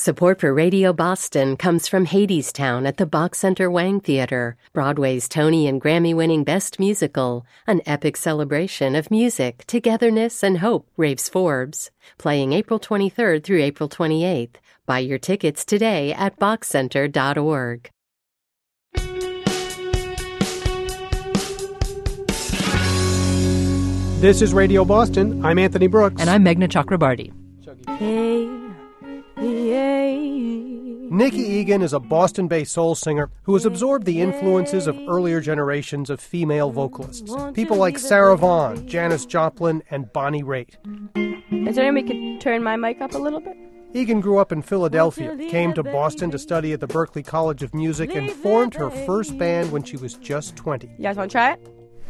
Support for Radio Boston comes from Hadestown at the Bach Center Wang Theater, Broadway's Tony and Grammy-winning Best Musical, an epic celebration of music, togetherness, and hope, raves Forbes. Playing April 23rd through April 28th. Buy your tickets today at bachcenter.org. This is Radio Boston. I'm Anthony Brooks. And I'm Meghna Chakrabarty. Hey, hey. Nikki Egan is a Boston-based soul singer who has absorbed the influences of earlier generations of female vocalists. People like Sarah Vaughan, Janis Joplin, and Bonnie Raitt. Is there any way we could turn my mic up a little bit? Egan grew up in Philadelphia, came to Boston to study at the Berklee College of Music, and formed her first band when she was just 20. You guys want to try it?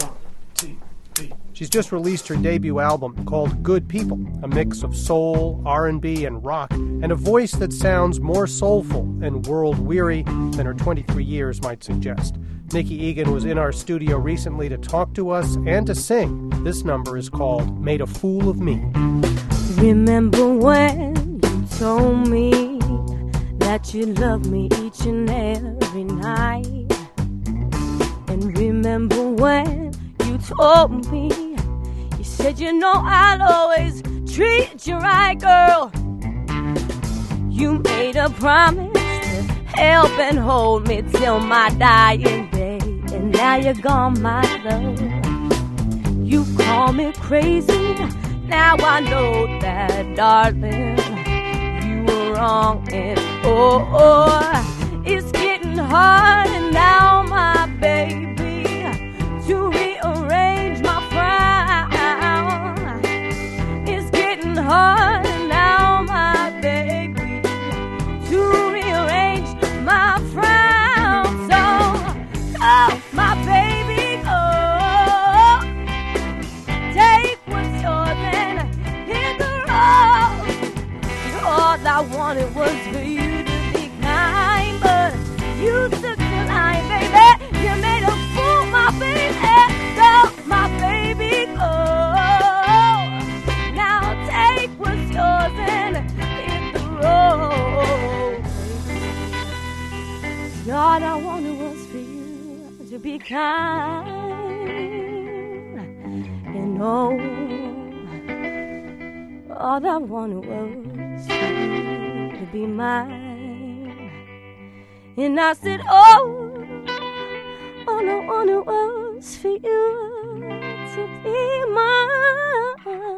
She's just released her debut album called Good People, a mix of soul, R&B, and rock, and a voice that sounds more soulful and world-weary than her 23 years might suggest. Nikki Egan was in our studio recently to talk to us and to sing. This number is called Made a Fool of Me. Remember when you told me that you loved me each and every night? And remember when you told me, you said, you know, I'll always treat you right, girl. You made a promise to help and hold me till my dying day. And now you're gone, my love. You call me crazy. Now I know that, darling, you were wrong. And oh, it's getting hard now, my baby, to rearrange my frown. It's getting hard now, my baby, to rearrange my frown. So, oh, my baby, oh, take what's yours and hit the road. All I wanted was for you to be kind, but you took the line, baby. You made a fool, my baby. Go, my baby, go. Now take what's yours and hit the road. All I wanted was for you to be kind. And oh, all I wanted was for you to be mine. And I said, oh, all I wanted was for you to be mine.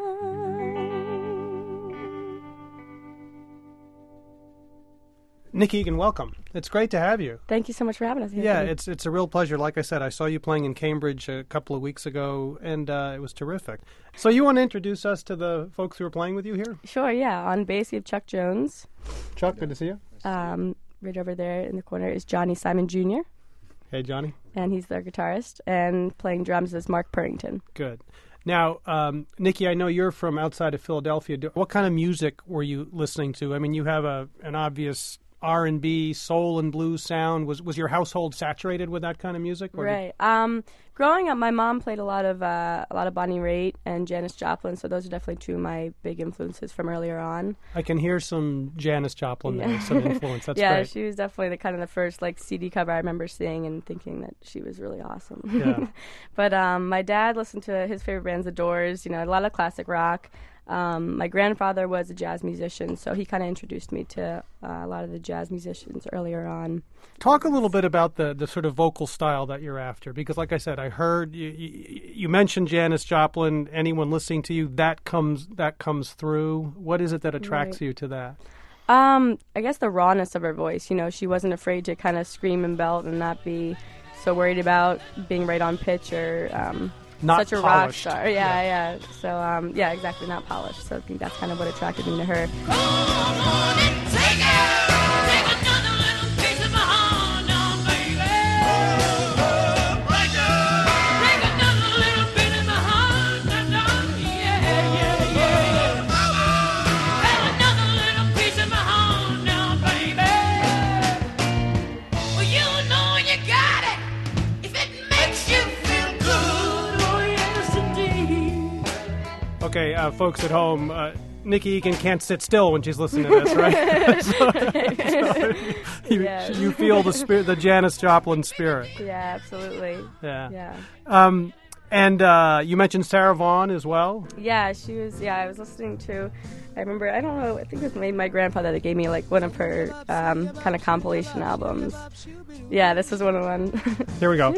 Nikki Egan, welcome. It's great to have you. Thank you so much for having us. Yeah, it's a real pleasure. Like I said, I saw you playing in Cambridge a couple of weeks ago, and it was terrific. So you want to introduce us to the folks who are playing with you here? Sure, yeah. On bass, we have Chuck Jones. Chuck, good to see you. Right over there in the corner is Johnny Simon Jr. Hey, Johnny. And he's their guitarist. And playing drums is Mark Purrington. Good. Now, Nikki, I know you're from outside of Philadelphia. What kind of music were you listening to? I mean, you have an obvious R&B, soul and blues sound. Was your household saturated with that kind of music? Right. Growing up, my mom played a lot of Bonnie Raitt and Janis Joplin, so those are definitely two of my big influences from earlier on. I can hear some Janis Joplin there, some influence. That's yeah, great. She was definitely the first CD cover I remember seeing and thinking that she was really awesome. Yeah. But my dad listened to his favorite bands, The Doors, a lot of classic rock. My grandfather was a jazz musician, so he kind of introduced me to a lot of the jazz musicians earlier on. Talk a little bit about the sort of vocal style that you're after, because like I said, I heard you mentioned Janis Joplin. Anyone listening to you, that comes through. What is it that attracts you to that? I guess the rawness of her voice. She wasn't afraid to kind of scream and belt and not be so worried about being right on pitch or not such a polished. rock star. Yeah. So, exactly, not polished. So I think that's kind of what attracted me to her. Okay, folks at home, Nikki Egan can't sit still when she's listening to this, right? You feel the spirit, the Janis Joplin spirit. Yeah, absolutely. Yeah. And you mentioned Sarah Vaughan as well? Yeah, she was, I was listening to, I remember, I don't know, I think it was maybe my grandfather that gave me like one of her kind of compilation albums. Yeah, this was one of them. Here we go.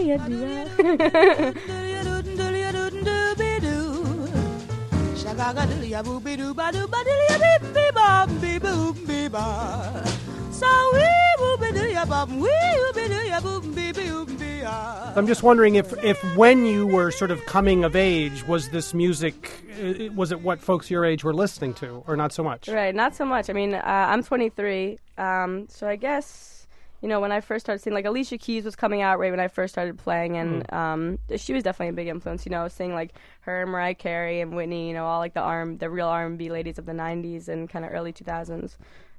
I'm just wondering if when you were sort of coming of age, was this music, was it what folks your age were listening to, or not so much? Right, not so much. I mean, I'm 23, so I guess, when I first started seeing, like, Alicia Keys was coming out right when I first started playing, and she was definitely a big influence, seeing, like, her, Mariah Carey, and Whitney, all, like, the real R&B ladies of the 90s and kind of early 2000s.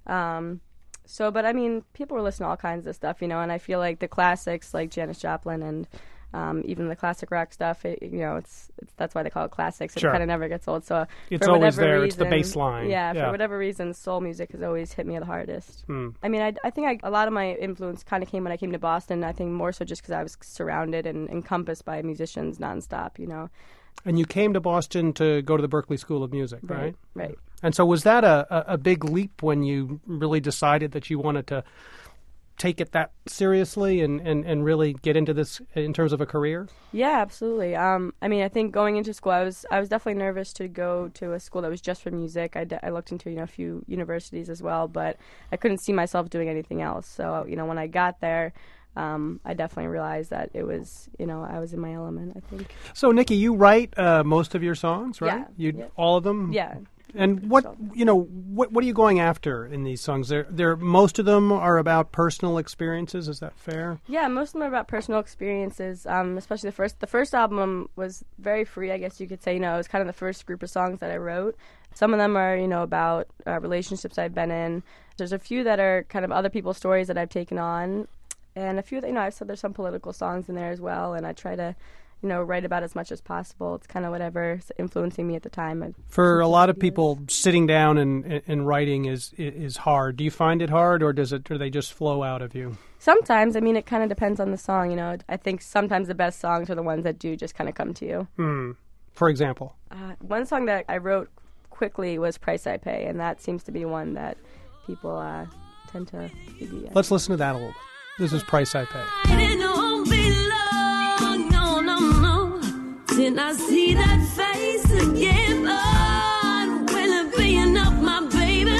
But I mean, people were listening to all kinds of stuff, and I feel like the classics, like Janis Joplin and even the classic rock stuff, it's that's why they call it classics. It kind of never gets old. So it's always there. Reason, it's the bass line. Yeah, for whatever reason, soul music has always hit me the hardest. I mean, I think a lot of my influence kind of came when I came to Boston. I think more so just because I was surrounded and encompassed by musicians nonstop, And you came to Boston to go to the Berklee School of Music, right? Right. And so was that a big leap when you really decided that you wanted to take it that seriously and really get into this in terms of a career? Yeah, absolutely. I mean, I think going into school, I was definitely nervous to go to a school that was just for music. I looked into a few universities as well, but I couldn't see myself doing anything else. So when I got there, I definitely realized that it was, I was in my element, I think. So, Nikki, you write most of your songs, right? Yeah. All of them? Yeah. And what are you going after in these songs? Most of them are about personal experiences. Is that fair? Yeah, most of them are about personal experiences. Especially the first album was very free, I guess you could say. It was kind of the first group of songs that I wrote. Some of them are, about relationships I've been in. There's a few that are kind of other people's stories that I've taken on. And a few that, I've said there's some political songs in there as well, and I try to, write about as much as possible. It's kind of whatever's influencing me at the time. For a lot of people, sitting down and writing is hard. Do you find it hard, or do they just flow out of you? Sometimes. I mean, it kind of depends on the song, I think sometimes the best songs are the ones that do just kind of come to you. For example? One song that I wrote quickly was Price I Pay, and that seems to be one that people tend to be. Let's listen to that a little bit. This is Price I Pay. It won't be long, no. Till I see that face again. Oh, will it be enough, my baby,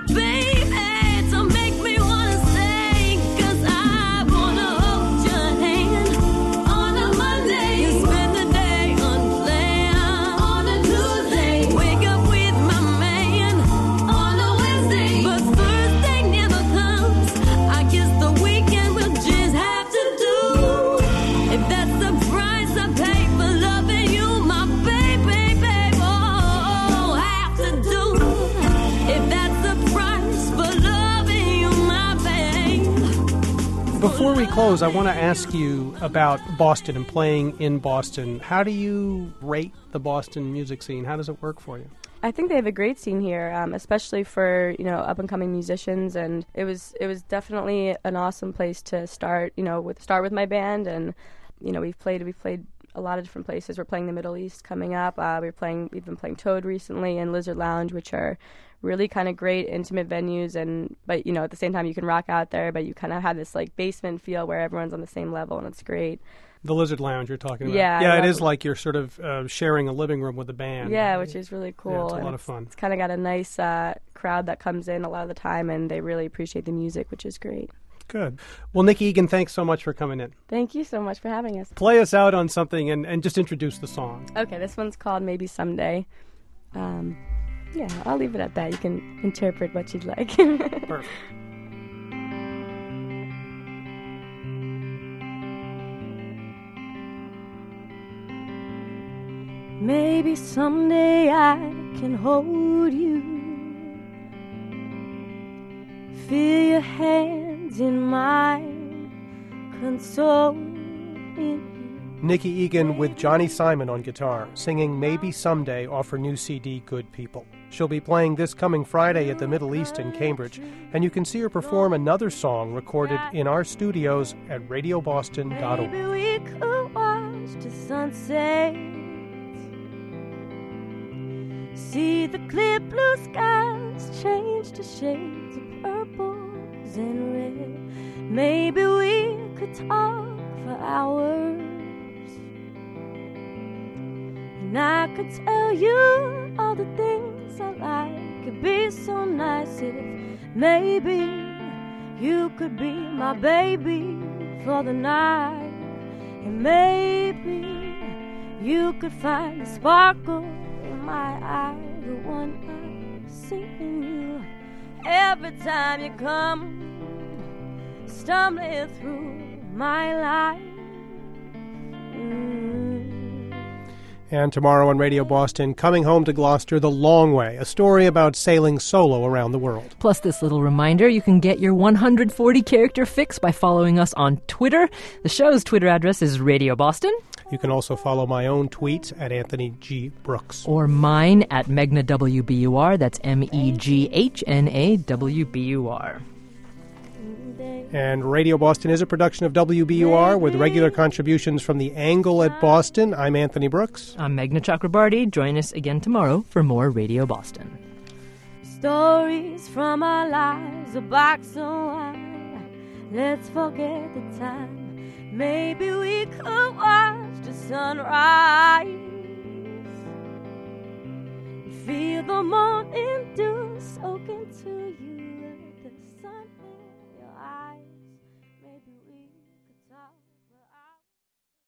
to make me wanna stay? 'Cause I wanna hold your hand on a Monday and spend the day unplanned. On a Tuesday, wake up with my man. On a Wednesday, but Thursday never comes. I guess the weekend will just have to do. If that's the price I pay for loving you, my baby, oh, have to do. If that's the price for loving you, my babe. Before we close, I want to ask you about Boston and playing in Boston. How do you rate the Boston music scene? How does it work for you? I think they have a great scene here, especially for up-and-coming musicians, and it was definitely an awesome place to start. With my band, and we've played a lot of different places. We're playing the Middle East coming up. We've been playing Toad recently and Lizard Lounge, which are really kind of great intimate venues, but at the same time you can rock out there, but you kind of have this like basement feel where everyone's on the same level, and it's great. The Lizard Lounge you're talking about. Yeah, it is like you're sort of sharing a living room with a band. Yeah, which is really cool. Yeah, it's a lot of fun. It's kind of got a nice crowd that comes in a lot of the time, and they really appreciate the music, which is great. Good. Well, Nikki Egan, thanks so much for coming in. Thank you so much for having us. Play us out on something and just introduce the song. Okay, this one's called Maybe Someday. Yeah, I'll leave it at that. You can interpret what you'd like. Perfect. Maybe someday I can hold you, feel your hands in mine, console in you. Nikki Egan with Johnny Simon on guitar, singing Maybe Someday off her new CD, Good People. She'll be playing this coming Friday at the Middle East in Cambridge, and you can see her perform another song recorded in our studios at radioboston.org. Maybe we could watch the sunset, see the clear blue skies change to shades of purples and red. Maybe we could talk for hours, and I could tell you all the things I like. It'd be so nice if maybe you could be my baby for the night, and maybe you could find a sparkle in my eye, the one I see in you every time you come stumbling through my life. And tomorrow on Radio Boston, Coming Home to Gloucester the Long Way, a story about sailing solo around the world. Plus this little reminder, you can get your 140-character fix by following us on Twitter. The show's Twitter address is Radio Boston. You can also follow my own tweets at Anthony G. Brooks. Or mine at Meghna WBUR. That's MEGHNA WBUR. And Radio Boston is a production of WBUR with regular contributions from The Angle at Boston. I'm Anthony Brooks. I'm Meghna Chakrabarty. Join us again tomorrow for more Radio Boston. Stories from our lives, a box of wine. Let's forget the time. Maybe we could watch the sunrise, feel the morning dew soak into you, the sun in your eyes.